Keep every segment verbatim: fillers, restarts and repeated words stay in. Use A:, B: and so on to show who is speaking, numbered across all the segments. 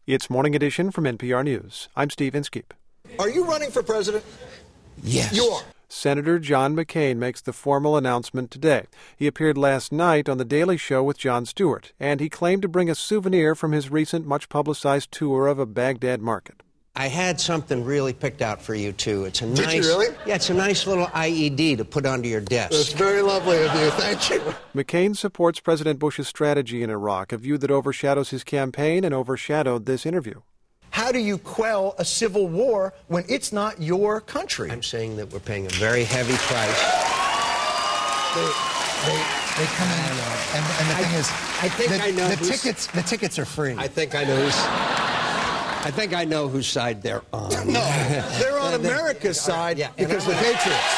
A: It's Morning Edition from N P R News. I'm Steve Inskeep.
B: Are you running for president?
C: Yes.
B: You are.
A: Senator John McCain makes the formal announcement today. He appeared last night on The Daily Show with Jon Stewart, and he claimed to bring a souvenir from his recent, much-publicized tour of a Baghdad market.
C: I had something really picked out for you, too. It's a
B: Did
C: nice,
B: you really?
C: Yeah, it's a nice little I E D to put onto your desk.
B: That's very lovely of you. Thank you.
A: McCain supports President Bush's strategy in Iraq, a view that overshadows his campaign and overshadowed this interview.
B: How do you quell a civil war when it's not your country?
C: I'm saying that we're paying a very heavy price.
D: They, they, they come in, and, and the
C: I,
D: thing is,
C: I think
D: the,
C: I know
D: the
C: who's,
D: tickets. The tickets are free.
C: I think I know who's. I think I know whose side they're on.
B: No, they're on America's side yeah, because the Patriots.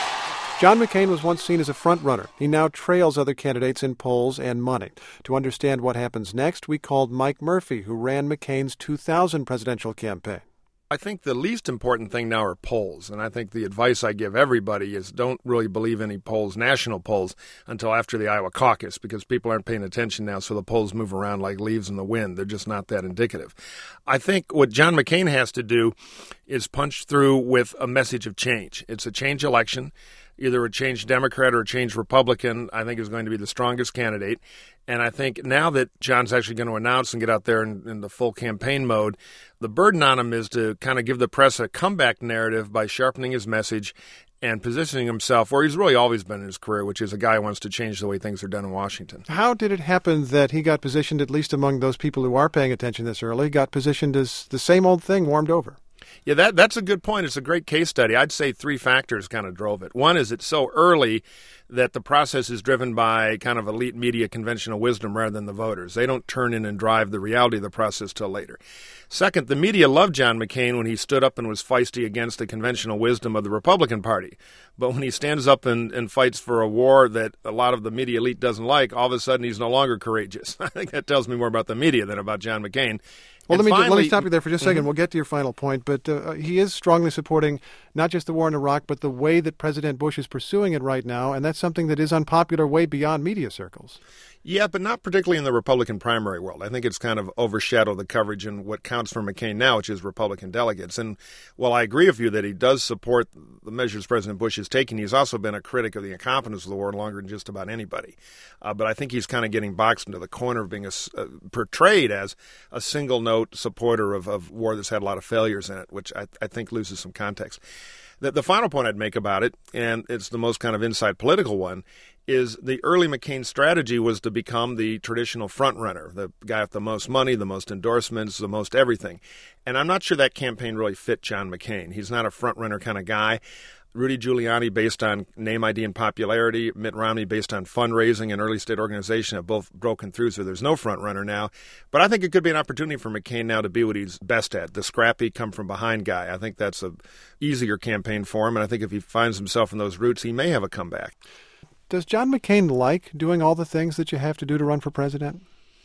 A: John McCain was once seen as a front-runner. He now trails other candidates in polls and money. To understand what happens next, we called Mike Murphy, who ran McCain's two thousand presidential campaign.
E: I think the least important thing now are polls, and I think the advice I give everybody is don't really believe any polls, national polls, until after the Iowa caucus, because people aren't paying attention now, so the polls move around like leaves in the wind. They're just not that indicative. I think what John McCain has to do is punch through with a message of change. It's a change election. Either a change Democrat or a change Republican, I think, is going to be the strongest candidate. And I think now that John's actually going to announce and get out there in, in the full campaign mode, the burden on him is to kind of give the press a comeback narrative by sharpening his message and positioning himself where he's really always been in his career, which is a guy who wants to change the way things are done in Washington.
A: How did it happen that he got positioned, at least among those people who are paying attention this early, got positioned as the same old thing warmed over?
E: Yeah, that that's a good point. It's a great case study. I'd say three factors kind of drove it. One is it's so early that the process is driven by kind of elite media conventional wisdom rather than the voters. They don't turn in and drive the reality of the process till later. Second, the media loved John McCain when he stood up and was feisty against the conventional wisdom of the Republican Party. But when he stands up and, and fights for a war that a lot of the media elite doesn't like, all of a sudden he's no longer courageous. I think that tells me more about the media than about John McCain.
A: Well,
E: and
A: let me
E: finally,
A: let me stop you there for just a second.
E: Mm-hmm.
A: We'll get to your final point, but uh, he is strongly supporting not just the war in Iraq, but the way that President Bush is pursuing it right now, and that's something that is unpopular way beyond media circles.
E: Yeah, but not particularly in the Republican primary world. I think it's kind of overshadowed the coverage in what counts for McCain now, which is Republican delegates. And while I agree with you that he does support the measures President Bush is taking, he's also been a critic of the incompetence of the war longer than just about anybody. Uh, but I think he's kind of getting boxed into the corner of being a, uh, portrayed as a single-note supporter of, of war that's had a lot of failures in it, which I, I think loses some context. The, the final point I'd make about it, and it's the most kind of inside political one, is the early McCain strategy was to become the traditional frontrunner, the guy with the most money, the most endorsements, the most everything. And I'm not sure that campaign really fit John McCain. He's not a frontrunner kind of guy. Rudy Giuliani based on name I D and popularity, Mitt Romney based on fundraising and early state organization have both broken through, so there's no frontrunner now. But I think it could be an opportunity for McCain now to be what he's best at, the scrappy, come-from-behind guy. I think that's an easier campaign for him, and I think if he finds himself in those roots, he may have a comeback.
A: Does John McCain like doing all the things that you have to do to run for president?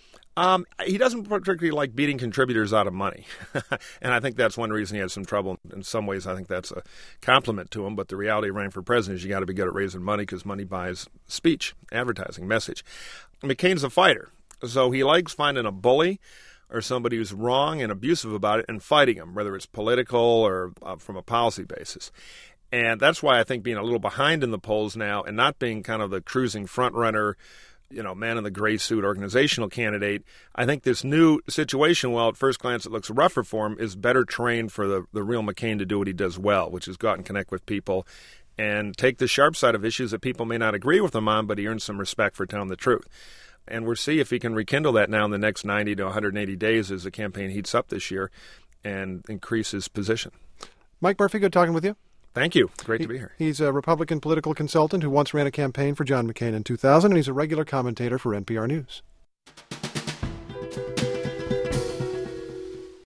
E: Um, he doesn't particularly like beating contributors out of money. And I think that's one reason he has some trouble. In some ways, I think that's a compliment to him. But the reality of running for president is you got to be good at raising money because money buys speech, advertising, message. McCain's a fighter. So he likes finding a bully or somebody who's wrong and abusive about it and fighting him, whether it's political or uh, from a policy basis. And that's why I think being a little behind in the polls now and not being kind of the cruising front runner, you know, man in the gray suit organizational candidate, I think this new situation, while at first glance it looks rougher for him, is better trained for the, the real McCain to do what he does well, which is go out and connect with people and take the sharp side of issues that people may not agree with him on, but he earns some respect for telling the truth. And we'll see if he can rekindle that now in the next ninety to one hundred eighty days as the campaign heats up this year and increase his position.
A: Mike Murphy, good talking with you.
E: Thank you. Great
A: he,
E: to be here.
A: He's a Republican political consultant who once ran a campaign for John McCain in two thousand, and he's a regular commentator for N P R News.